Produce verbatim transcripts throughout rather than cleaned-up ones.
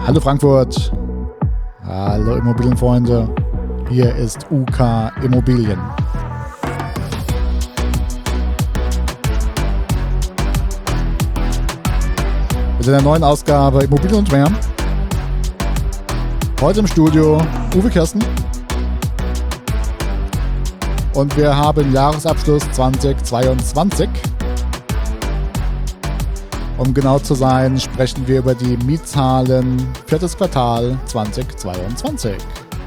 Hallo Frankfurt, hallo Immobilienfreunde, hier ist U K Immobilien. Mit einer neuen Ausgabe Immobilien und mehr. Heute im Studio Uwe Kirsten. Und wir haben Jahresabschluss zweitausendzweiundzwanzig. Um genau zu sein, sprechen wir über die Mietzahlen viertes Quartal zweitausendzweiundzwanzig.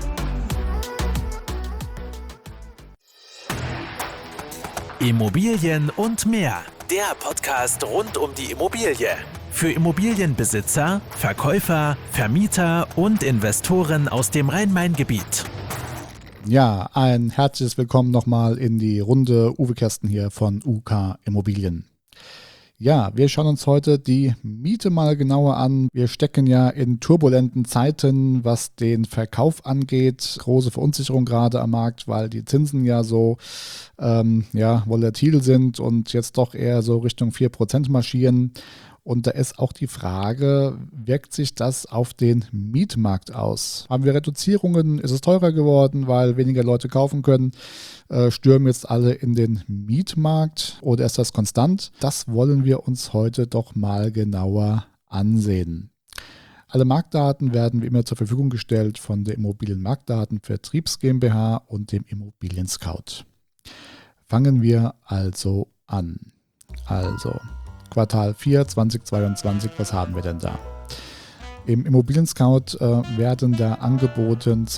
Immobilien und mehr. Der Podcast rund um die Immobilie. Für Immobilienbesitzer, Verkäufer, Vermieter und Investoren aus dem Rhein-Main-Gebiet. Ja, ein herzliches Willkommen nochmal in die Runde. Uwe Kirsten hier von U K Immobilien. Ja, wir schauen uns heute die Miete mal genauer an. Wir stecken ja in turbulenten Zeiten, was den Verkauf angeht. Große Verunsicherung gerade am Markt, weil die Zinsen ja so ähm, ja, volatil sind und jetzt doch eher so Richtung vier Prozent marschieren. Und da ist auch die Frage, wirkt sich das auf den Mietmarkt aus? Haben wir Reduzierungen? Ist es teurer geworden, weil weniger Leute kaufen können? Äh, stürmen jetzt alle in den Mietmarkt oder ist das konstant? Das wollen wir uns heute doch mal genauer ansehen. Alle Marktdaten werden wie immer zur Verfügung gestellt von der Immobilienmarktdaten Vertriebs GmbH und dem Immobilien Scout. Fangen wir also an. Also Quartal vier zweitausendzweiundzwanzig, was haben wir denn da? Im Immobilien Scout äh, werden da angeboten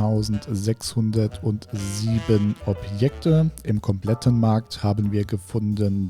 zweitausendsechshundertsieben Objekte. Im kompletten Markt haben wir gefunden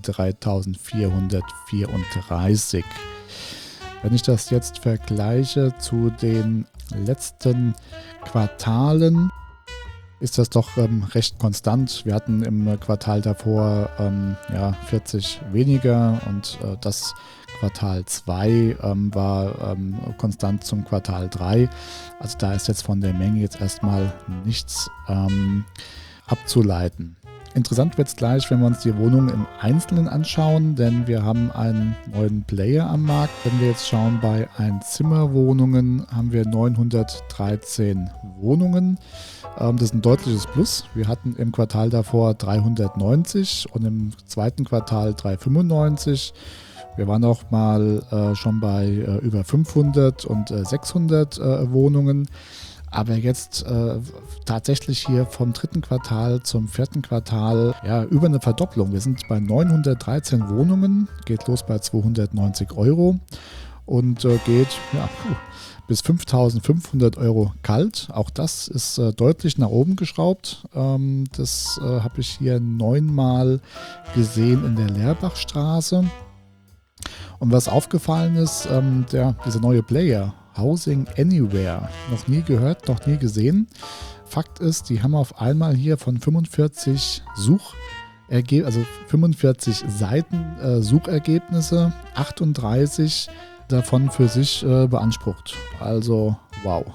dreitausendvierhundertvierunddreißig. Wenn ich das jetzt vergleiche zu den letzten Quartalen, ist das doch ähm, recht konstant. Wir hatten im Quartal davor ähm, ja, vierzig weniger und äh, das Quartal zwei ähm, war ähm, konstant zum Quartal drei. Also da ist jetzt von der Menge jetzt erstmal nichts ähm, abzuleiten. Interessant wird es gleich, wenn wir uns die Wohnungen im Einzelnen anschauen, denn wir haben einen neuen Player am Markt. Wenn wir jetzt schauen, bei Einzimmerwohnungen haben wir neunhundertdreizehn Wohnungen. Ähm, das ist ein deutliches Plus. Wir hatten im Quartal davor dreihundertneunzig und im zweiten Quartal dreihundertfünfundneunzig. Wir waren auch mal äh, schon bei äh, über fünfhundert und äh, sechshundert äh, Wohnungen. Aber jetzt äh, tatsächlich hier vom dritten Quartal zum vierten Quartal ja, über eine Verdopplung. Wir sind bei neunhundertdreizehn Wohnungen, geht los bei zweihundertneunzig Euro und äh, geht ja, bis fünftausendfünfhundert Euro kalt. Auch das ist äh, deutlich nach oben geschraubt. Ähm, das äh, habe ich hier neunmal gesehen in der Lehrbachstraße. Und was aufgefallen ist, ähm, der, dieser neue Player, Housing Anywhere, noch nie gehört, noch nie gesehen. Fakt ist, die haben auf einmal hier von fünfundvierzig Suchergebnisse, also fünfundvierzig Seiten äh, Suchergebnisse, achtunddreißig davon für sich äh, beansprucht. Also wow.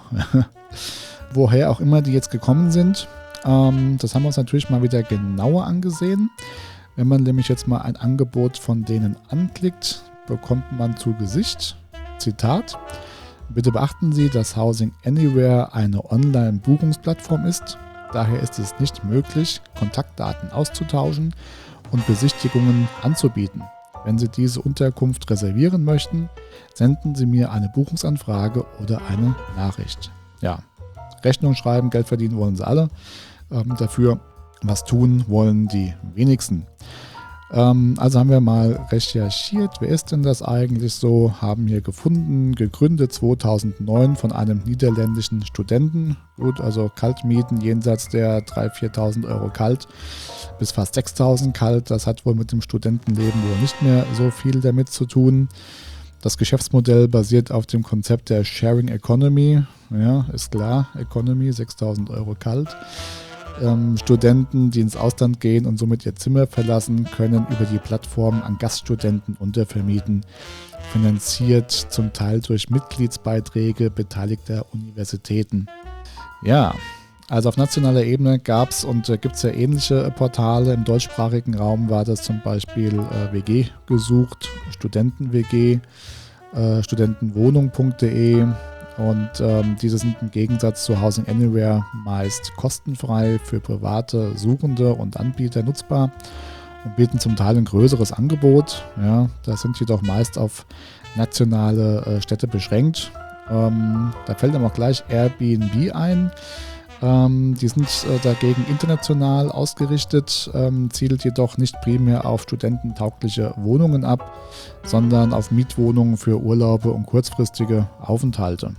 Woher auch immer die jetzt gekommen sind, ähm, das haben wir uns natürlich mal wieder genauer angesehen. Wenn man nämlich jetzt mal ein Angebot von denen anklickt, bekommt man zu Gesicht, Zitat: Bitte beachten Sie, dass Housing Anywhere eine Online-Buchungsplattform ist. Daher ist es nicht möglich, Kontaktdaten auszutauschen und Besichtigungen anzubieten. Wenn Sie diese Unterkunft reservieren möchten, senden Sie mir eine Buchungsanfrage oder eine Nachricht. Ja, Rechnung schreiben, Geld verdienen wollen sie alle. Ähm, dafür was tun wollen die wenigsten. Ähm, also haben wir mal recherchiert, wer ist denn das eigentlich so, haben hier gefunden, gegründet zweitausendneun von einem niederländischen Studenten. Gut, also Kaltmieten jenseits der dreitausend, viertausend Euro kalt bis fast sechstausend kalt. Das hat wohl mit dem Studentenleben wohl nicht mehr so viel damit zu tun. Das Geschäftsmodell basiert auf dem Konzept der Sharing Economy. Ja, ist klar, Economy, sechstausend Euro kalt. Ähm, Studenten, die ins Ausland gehen und somit ihr Zimmer verlassen, können über die Plattform an Gaststudenten untervermieten, finanziert zum Teil durch Mitgliedsbeiträge beteiligter Universitäten. Ja, also auf nationaler Ebene gab es und äh, gibt es ja ähnliche Portale. Im deutschsprachigen Raum war das zum Beispiel äh, W G gesucht, Studenten-W G, äh, studentenwohnung punkt de, Und ähm, diese sind im Gegensatz zu Housing Anywhere meist kostenfrei für private Suchende und Anbieter nutzbar und bieten zum Teil ein größeres Angebot. Ja, das sind jedoch meist auf nationale äh, Städte beschränkt. Ähm, da fällt einem auch gleich Airbnb ein. Ähm, die sind äh, dagegen international ausgerichtet, ähm, zielt jedoch nicht primär auf studententaugliche Wohnungen ab, sondern auf Mietwohnungen für Urlaube und kurzfristige Aufenthalte.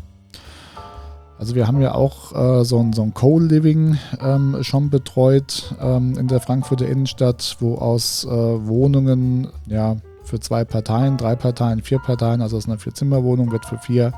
Also wir haben ja auch äh, so ein, so ein Co-Living ähm, schon betreut ähm, in der Frankfurter Innenstadt, wo aus äh, Wohnungen ja, für zwei Parteien, drei Parteien, vier Parteien, also aus einer Vier-Zimmer-Wohnung wird für vier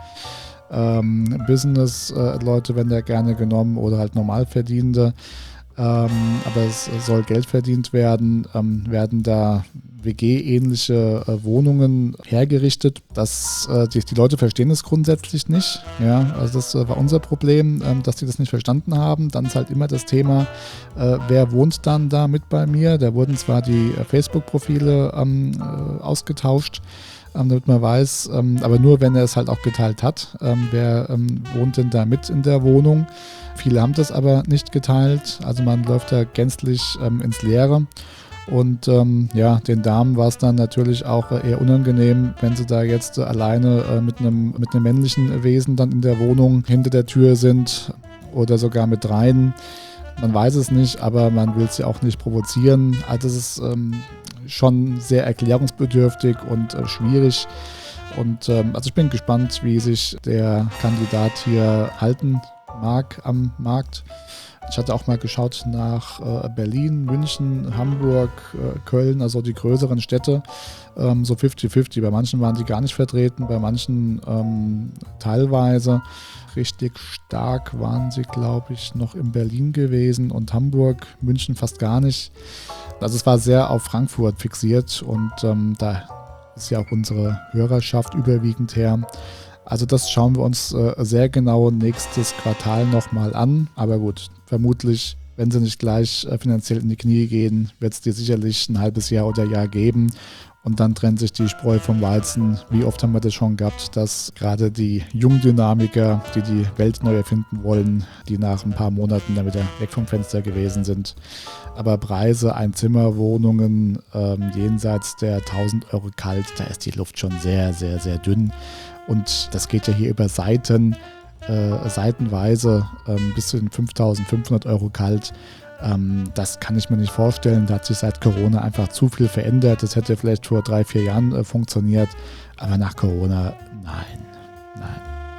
Ähm, Business-Leute, äh, wenn der gerne genommen oder halt Normalverdienende, ähm, aber es soll Geld verdient werden, ähm, werden da W G-ähnliche äh, Wohnungen hergerichtet. Das, äh, die, die Leute verstehen es grundsätzlich nicht. Ja, also das äh, war unser Problem, ähm, dass die das nicht verstanden haben. Dann ist halt immer das Thema, äh, wer wohnt dann da mit bei mir? Da wurden zwar die äh, Facebook-Profile ähm, äh, ausgetauscht, damit man weiß, ähm, aber nur wenn er es halt auch geteilt hat, ähm, wer ähm, wohnt denn da mit in der Wohnung. Viele haben das aber nicht geteilt, also man läuft da gänzlich ähm, ins Leere und ähm, ja, den Damen war es dann natürlich auch äh, eher unangenehm, wenn sie da jetzt äh, alleine äh, mit einem mit einem männlichen Wesen dann in der Wohnung hinter der Tür sind oder sogar mit dreien. Man weiß es nicht, aber man will es ja auch nicht provozieren. Also es ist ähm, schon sehr erklärungsbedürftig und äh, schwierig. Und ähm, also ich bin gespannt, wie sich der Kandidat hier halten mag am Markt. Ich hatte auch mal geschaut nach äh, Berlin, München, Hamburg, äh, Köln, also die größeren Städte, ähm, so fünfzig fünfzig. Bei manchen waren die gar nicht vertreten, bei manchen ähm, teilweise. Richtig stark waren sie, glaube ich, noch in Berlin gewesen und Hamburg, München fast gar nicht. Also es war sehr auf Frankfurt fixiert und ähm, da ist ja auch unsere Hörerschaft überwiegend her. Also das schauen wir uns äh, sehr genau nächstes Quartal nochmal an. Aber gut, vermutlich, wenn sie nicht gleich äh, finanziell in die Knie gehen, wird es dir sicherlich ein halbes Jahr oder Jahr geben. Und dann trennt sich die Spreu vom Weizen. Wie oft haben wir das schon gehabt, dass gerade die Jungdynamiker, die die Welt neu erfinden wollen, die nach ein paar Monaten dann wieder weg vom Fenster gewesen sind. Aber Preise, Einzimmerwohnungen ähm, jenseits der tausend Euro kalt, da ist die Luft schon sehr, sehr, sehr dünn. Und das geht ja hier über Seiten, äh, seitenweise ähm, bis zu den fünftausendfünfhundert Euro kalt. Ähm, das kann ich mir nicht vorstellen. Da hat sich seit Corona einfach zu viel verändert. Das hätte vielleicht vor drei, vier Jahren äh, funktioniert. Aber nach Corona, nein, nein.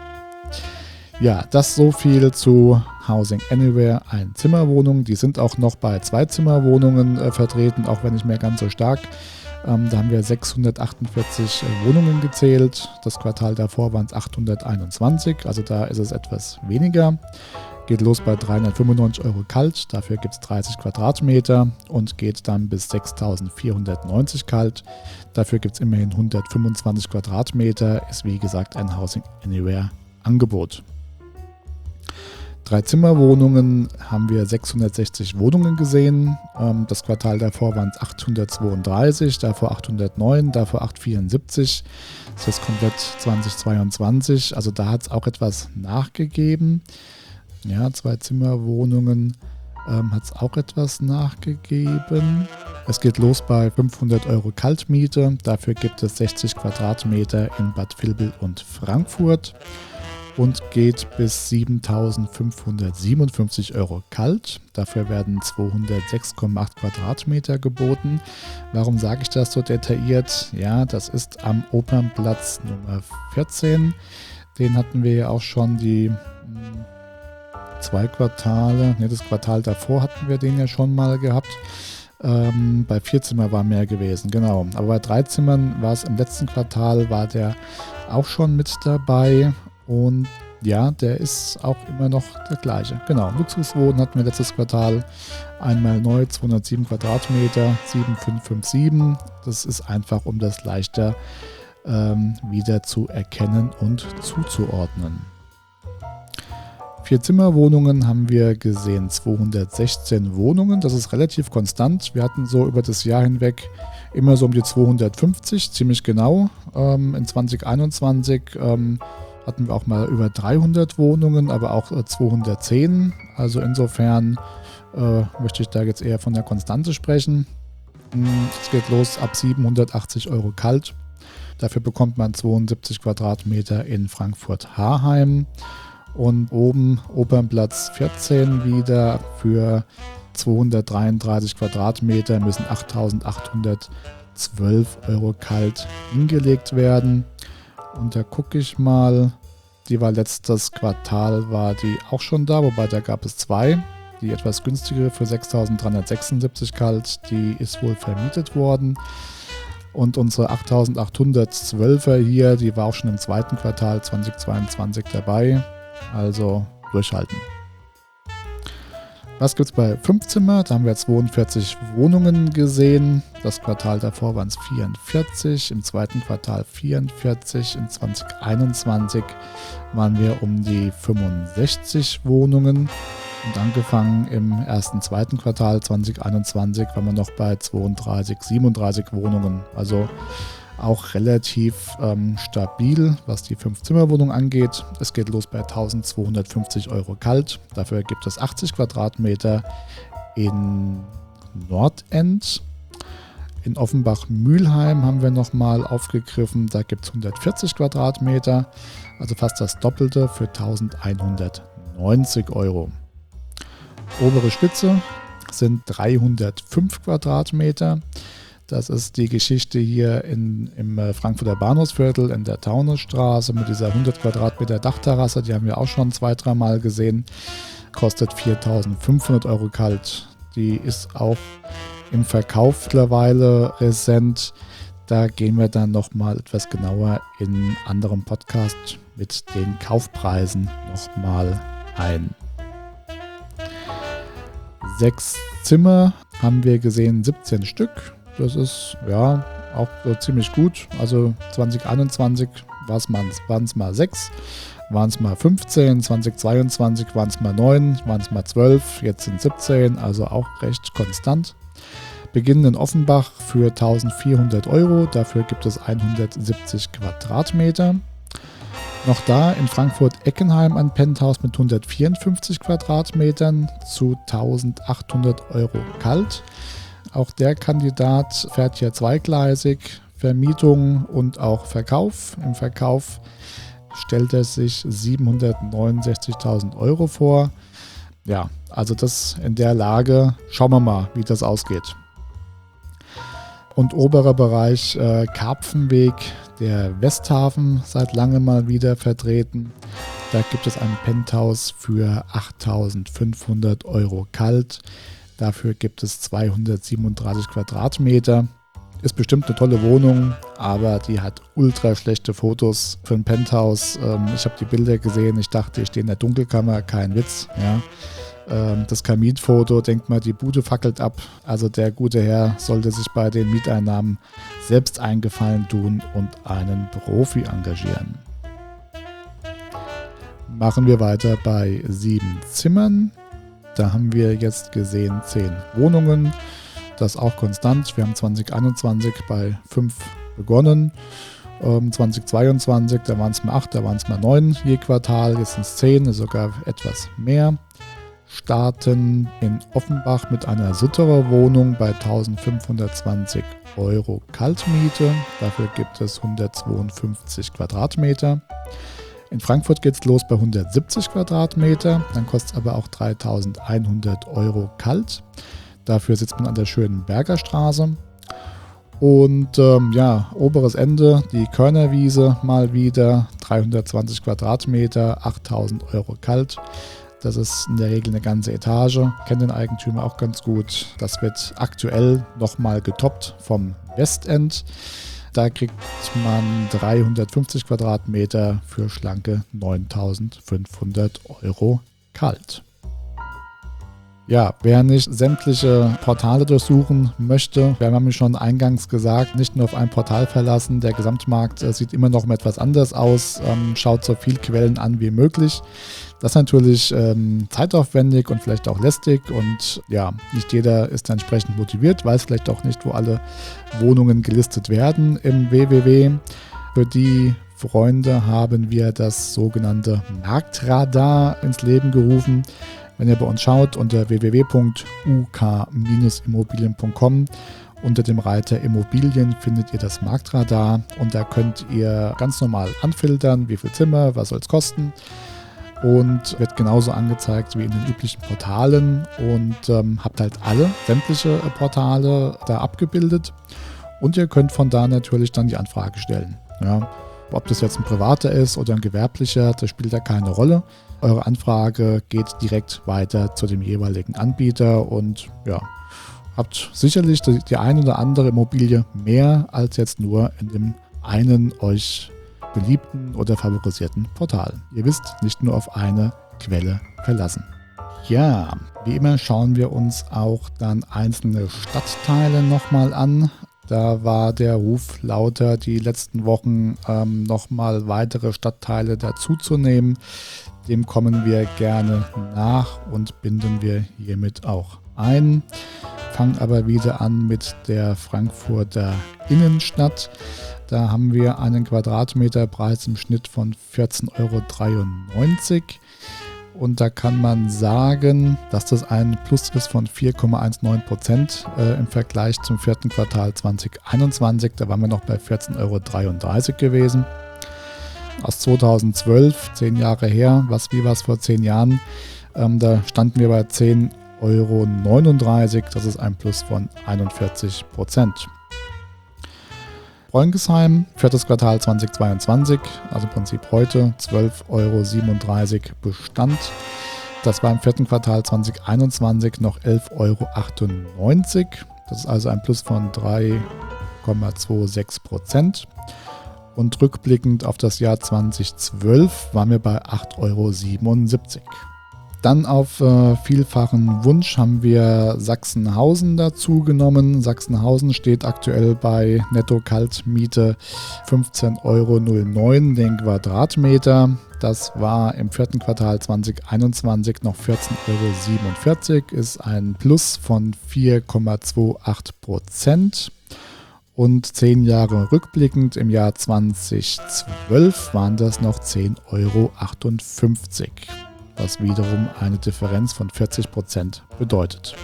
Ja, das so viel zu Housing Anywhere Einzimmerwohnungen. Die sind auch noch bei Zweizimmerwohnungen äh, vertreten, auch wenn nicht mehr ganz so stark. Ähm, da haben wir sechshundertachtundvierzig äh, Wohnungen gezählt. Das Quartal davor waren es achthunderteinundzwanzig, also da ist es etwas weniger. Geht los bei dreihundertfünfundneunzig Euro kalt, dafür gibt es dreißig Quadratmeter und geht dann bis sechstausendvierhundertneunzig kalt. Dafür gibt es immerhin hundertfünfundzwanzig Quadratmeter, ist wie gesagt ein Housing Anywhere Angebot. Dreizimmerwohnungen haben wir sechshundertsechzig Wohnungen gesehen. Das Quartal davor waren es achthundertzweiunddreißig, davor achthundertneun, davor achthundertvierundsiebzig. Das ist komplett zweitausendzweiundzwanzig, also da hat es auch etwas nachgegeben. Ja, Zwei-Zimmer-Wohnungen ähm, hat es auch etwas nachgegeben. Es geht los bei fünfhundert Euro Kaltmiete. Dafür gibt es sechzig Quadratmeter in Bad Vilbel und Frankfurt und geht bis siebentausendfünfhundertsiebenundfünfzig Euro kalt. Dafür werden zweihundertsechs Komma acht Quadratmeter geboten. Warum sage ich das so detailliert? Ja, das ist am Opernplatz Nummer vierzehn. Den hatten wir ja auch schon die mh, zwei Quartale, ne, das Quartal davor hatten wir den ja schon mal gehabt. Ähm, bei vier Zimmer war mehr gewesen, genau. Aber bei drei Zimmern war es im letzten Quartal, war der auch schon mit dabei. Und ja, der ist auch immer noch der gleiche. Genau, Luxuswohnen hatten wir letztes Quartal einmal neu, zweihundertsieben Quadratmeter, sieben fünf fünf sieben. Das ist einfach, um das leichter ähm, wieder zu erkennen und zuzuordnen. Vier-Zimmer-Wohnungen haben wir gesehen, zweihundertsechzehn Wohnungen. Das ist relativ konstant. Wir hatten so über das Jahr hinweg immer so um die zweihundertfünfzig, ziemlich genau. Ähm, in zwanzig einundzwanzig ähm, hatten wir auch mal über dreihundert Wohnungen, aber auch äh, zweihundertzehn. Also insofern äh, möchte ich da jetzt eher von der Konstante sprechen. Es geht los ab siebenhundertachtzig Euro kalt. Dafür bekommt man zweiundsiebzig Quadratmeter in Frankfurt-Harheim. Und oben Opernplatz vierzehn wieder für zweihundertdreiunddreißig Quadratmeter müssen achttausendachthundertzwölf Euro kalt hingelegt werden. Und da gucke ich mal, die war letztes Quartal, war die auch schon da, wobei da gab es zwei. Die etwas günstigere für sechstausenddreihundertsechsundsiebzig kalt, die ist wohl vermietet worden. Und unsere achttausendachthundertzwölfer hier, die war auch schon im zweiten Quartal zweitausendzweiundzwanzig dabei. Also durchhalten. Was gibt es bei fünf Zimmer? Da haben wir zweiundvierzig Wohnungen gesehen. Das Quartal davor waren es vierundvierzig, im zweiten Quartal vierundvierzig, in zwanzig einundzwanzig waren wir um die fünfundsechzig Wohnungen. Und angefangen im ersten, zweiten Quartal zwanzig einundzwanzig waren wir noch bei zweiunddreißig, siebenunddreißig Wohnungen. Also auch relativ ähm, stabil, was die fünf Zimmer Wohnung angeht. Es geht los bei eintausendzweihundertfünfzig Euro kalt. Dafür gibt es achtzig Quadratmeter in Nordend. In Offenbach-Mülheim haben wir nochmal aufgegriffen. Da gibt es hundertvierzig Quadratmeter, also fast das Doppelte für eintausendeinhundertneunzig Euro. Obere Spitze sind dreihundertfünf Quadratmeter. Das ist die Geschichte hier in, im Frankfurter Bahnhofsviertel in der Taunusstraße mit dieser hundert Quadratmeter Dachterrasse. Die haben wir auch schon zwei, dreimal gesehen. Kostet viertausendfünfhundert Euro kalt. Die ist auch im Verkauf mittlerweile präsent. Da gehen wir dann nochmal etwas genauer in einem anderen Podcast mit den Kaufpreisen nochmal ein. Sechs Zimmer haben wir gesehen, siebzehn Stück. Das ist ja auch äh, ziemlich gut. Also zwanzig einundzwanzig waren es mal sechs, waren es mal fünfzehn, zwanzig zweiundzwanzig waren es mal neun, waren es mal zwölf, jetzt sind siebzehn, also auch recht konstant. Beginnen in Offenbach für eintausendvierhundert Euro, dafür gibt es hundertsiebzig Quadratmeter. Noch da in Frankfurt-Eckenheim ein Penthouse mit hundertvierundfünfzig Quadratmetern zu eintausendachthundert Euro kalt. Auch der Kandidat fährt hier zweigleisig, Vermietung und auch Verkauf. Im Verkauf stellt er sich siebenhundertneunundsechzigtausend Euro vor. Ja, also das in der Lage, schauen wir mal, wie das ausgeht. Und oberer Bereich äh, Karpfenweg, der Westhafen, seit langem mal wieder vertreten. Da gibt es ein Penthouse für achttausendfünfhundert Euro kalt. Dafür gibt es zweihundertsiebenunddreißig Quadratmeter. Ist bestimmt eine tolle Wohnung, aber die hat ultra schlechte Fotos für ein Penthouse. Ähm, ich habe die Bilder gesehen, ich dachte, ich stehe in der Dunkelkammer, kein Witz. Ja. Ähm, das Kaminfoto, denkt mal, die Bude fackelt ab. Also der gute Herr sollte sich bei den Mieteinnahmen selbst einen Gefallen tun und einen Profi engagieren. Machen wir weiter bei sieben Zimmern. Da haben wir jetzt gesehen zehn Wohnungen. Das ist auch konstant. Wir haben zwanzig einundzwanzig bei fünf begonnen. Ähm, zwanzig zweiundzwanzig, da waren es mal acht, da waren es mal neun je Quartal. Jetzt sind es zehn, sogar etwas mehr. Starten in Offenbach mit einer Sutterer Wohnung bei eintausendfünfhundertzwanzig Euro Kaltmiete. Dafür gibt es hundertzweiundfünfzig Quadratmeter. In Frankfurt geht es los bei hundertsiebzig Quadratmeter, dann kostet es aber auch dreitausendeinhundert Euro kalt. Dafür sitzt man an der schönen Bergerstraße. Und ähm, ja, oberes Ende, die Körnerwiese mal wieder, dreihundertzwanzig Quadratmeter, achttausend Euro kalt. Das ist in der Regel eine ganze Etage, kennt den Eigentümer auch ganz gut. Das wird aktuell nochmal getoppt vom Westend. Da kriegt man dreihundertfünfzig Quadratmeter für schlanke neuntausendfünfhundert Euro kalt. Ja, wer nicht sämtliche Portale durchsuchen möchte, wir haben ja schon eingangs gesagt, nicht nur auf ein Portal verlassen. Der Gesamtmarkt äh, sieht immer noch mal etwas anders aus. Ähm, schaut so viele Quellen an wie möglich. Das ist natürlich ähm, zeitaufwendig und vielleicht auch lästig und ja, nicht jeder ist entsprechend motiviert, weiß vielleicht auch nicht, wo alle Wohnungen gelistet werden im W W W. Für die Freunde haben wir das sogenannte Marktradar ins Leben gerufen. Wenn ihr bei uns schaut unter w w w punkt u k Bindestrich immobilien punkt com, unter dem Reiter Immobilien findet ihr das Marktradar und da könnt ihr ganz normal anfiltern, wie viel Zimmer, was soll es kosten, und wird genauso angezeigt wie in den üblichen Portalen und ähm, habt halt alle, sämtliche äh, Portale da abgebildet und ihr könnt von da natürlich dann die Anfrage stellen. Ja, ob das jetzt ein privater ist oder ein gewerblicher, das spielt da keine Rolle. Eure Anfrage geht direkt weiter zu dem jeweiligen Anbieter und ja, habt sicherlich die, die eine oder andere Immobilie mehr als jetzt nur in dem einen euch beliebten oder favorisierten Portal. Ihr wisst, nicht nur auf eine Quelle verlassen. Ja, wie immer schauen wir uns auch dann einzelne Stadtteile nochmal an. Da war der Ruf lauter, die letzten Wochen ähm, nochmal weitere Stadtteile dazuzunehmen. Dem kommen wir gerne nach und binden wir hiermit auch ein. Fangen aber wieder an mit der Frankfurter Innenstadt. Da haben wir einen Quadratmeterpreis im Schnitt von vierzehn Euro dreiundneunzig. Und da kann man sagen, dass das ein Plus ist von vier Komma neunzehn Prozent äh, im Vergleich zum vierten Quartal zwanzig einundzwanzig. Da waren wir noch bei vierzehn Euro dreiunddreißig gewesen. Aus zweitausendzwölf, zehn Jahre her, was wie was vor zehn Jahren, ähm, da standen wir bei zehn Euro neununddreißig. Das ist ein Plus von einundvierzig Prozent. Bräungesheim, viertes Quartal zweitausendzweiundzwanzig, also im Prinzip heute, zwölf Euro siebenunddreißig Bestand. Das war im vierten Quartal zwanzig einundzwanzig noch elf Euro achtundneunzig. Das ist also ein Plus von drei Komma sechsundzwanzig Prozent. Und rückblickend auf das Jahr zweitausendzwölf waren wir bei acht Euro siebenundsiebzig. Dann auf äh, vielfachen Wunsch haben wir Sachsenhausen dazu genommen. Sachsenhausen steht aktuell bei Netto-Kaltmiete fünfzehn Euro neun den Quadratmeter. Das war im vierten Quartal zwanzig einundzwanzig noch vierzehn Euro siebenundvierzig, ist ein Plus von vier Komma achtundzwanzig Prozent. Und zehn Jahre rückblickend im Jahr zweitausendzwölf waren das noch zehn Euro achtundfünfzig. Was wiederum eine Differenz von vierzig Prozent bedeutet.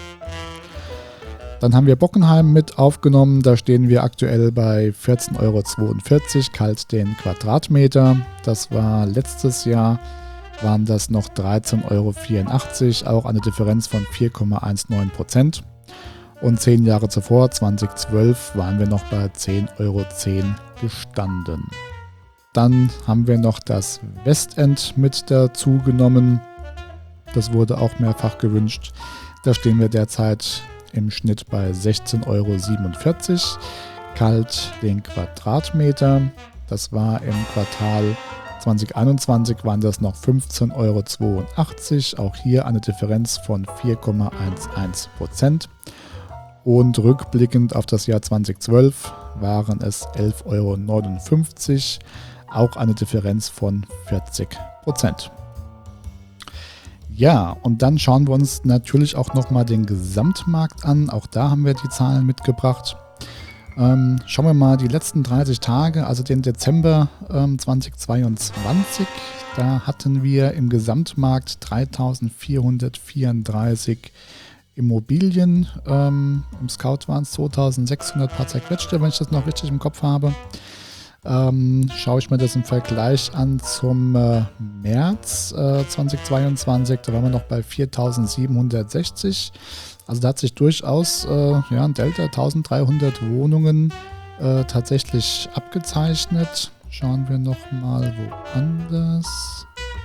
Dann haben wir Bockenheim mit aufgenommen, da stehen wir aktuell bei vierzehn Euro zweiundvierzig kalt den Quadratmeter. Das war letztes Jahr, waren das noch dreizehn Euro vierundachtzig, auch eine Differenz von vier Komma neunzehn Prozent. Und zehn Jahre zuvor, zweitausendzwölf, waren wir noch bei zehn Euro zehn gestanden. Dann haben wir noch das Westend mit dazu genommen. Das wurde auch mehrfach gewünscht. Da stehen wir derzeit im Schnitt bei sechzehn Euro siebenundvierzig. Kalt den Quadratmeter. Das war im Quartal zwanzig einundzwanzig, waren das noch fünfzehn Euro zweiundachtzig. Auch hier eine Differenz von vier Komma elf Prozent. Und rückblickend auf das Jahr zweitausendzwölf waren es elf Euro neunundfünfzig. Auch eine Differenz von vierzig Prozent. Ja, und dann schauen wir uns natürlich auch nochmal den Gesamtmarkt an. Auch da haben wir die Zahlen mitgebracht. Ähm, schauen wir mal die letzten dreißig Tage, also den Dezember ähm, zweitausendzweiundzwanzig. Da hatten wir im Gesamtmarkt dreitausendvierhundertvierunddreißig Immobilien. Ähm, Im Scout waren es zweitausendsechshundert paar zerquetschte, wenn ich das noch richtig im Kopf habe. Ähm, schaue ich mir das im Vergleich an zum äh, März äh, zweitausendzweiundzwanzig, da waren wir noch bei viertausendsiebenhundertsechzig. Also da hat sich durchaus äh, ja, ein Delta eintausenddreihundert Wohnungen äh, tatsächlich abgezeichnet. Schauen wir nochmal woanders.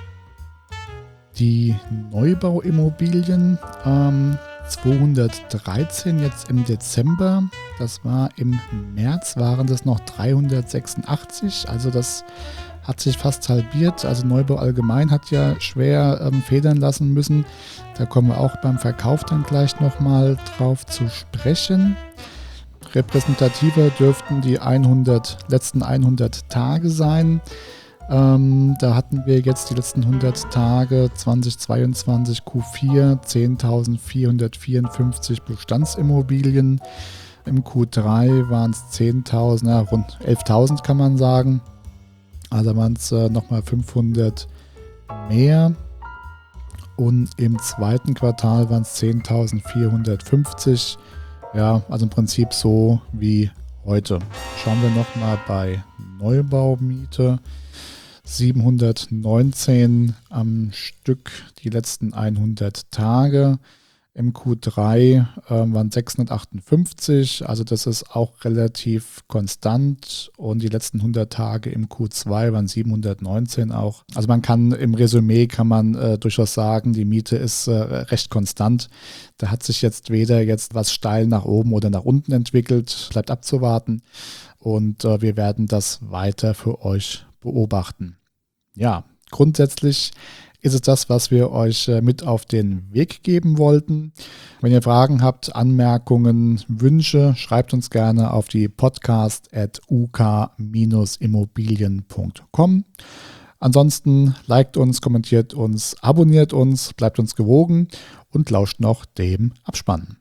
Die Neubauimmobilien, ähm, zweihundertdreizehn jetzt im Dezember, das war im März, waren das noch dreihundertsechsundachtzig, also das hat sich fast halbiert. Also Neubau allgemein hat ja schwer ähm, federn lassen müssen. Da kommen wir auch beim Verkauf dann gleich nochmal drauf zu sprechen. Repräsentativer dürften die hundert, letzten hundert Tage sein. Ähm, da hatten wir jetzt die letzten hundert Tage zweitausendzweiundzwanzig Q vier zehntausendvierhundertvierundfünfzig Bestandsimmobilien. Im Q drei waren es zehntausend, ja, rund elftausend kann man sagen. Also waren es äh, nochmal fünfhundert mehr. Und im zweiten Quartal waren es zehntausendvierhundertfünfzig. Ja, also im Prinzip so wie heute. Schauen wir nochmal bei Neubaumiete. siebenhundertneunzehn am Stück die letzten hundert Tage. Im Q drei äh, waren sechshundertachtundfünfzig, also das ist auch relativ konstant, und die letzten hundert Tage im Q zwei waren siebenhundertneunzehn auch. Also man kann im Resümee kann man äh, durchaus sagen, die Miete ist äh, recht konstant. Da hat sich jetzt weder jetzt was steil nach oben oder nach unten entwickelt, bleibt abzuwarten, und äh, wir werden das weiter für euch beobachten. Ja, grundsätzlich ist es das, was wir euch mit auf den Weg geben wollten. Wenn ihr Fragen habt, Anmerkungen, Wünsche, schreibt uns gerne auf die podcast at u k immobilien punkt com. Ansonsten liked uns, kommentiert uns, abonniert uns, bleibt uns gewogen und lauscht noch dem Abspann.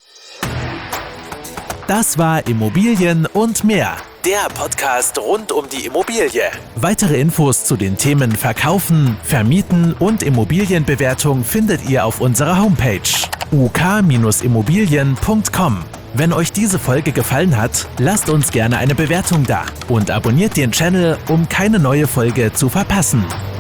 Das war Immobilien und mehr, der Podcast rund um die Immobilie. Weitere Infos zu den Themen Verkaufen, Vermieten und Immobilienbewertung findet ihr auf unserer Homepage u k immobilien punkt com. Wenn euch diese Folge gefallen hat, lasst uns gerne eine Bewertung da und abonniert den Channel, um keine neue Folge zu verpassen.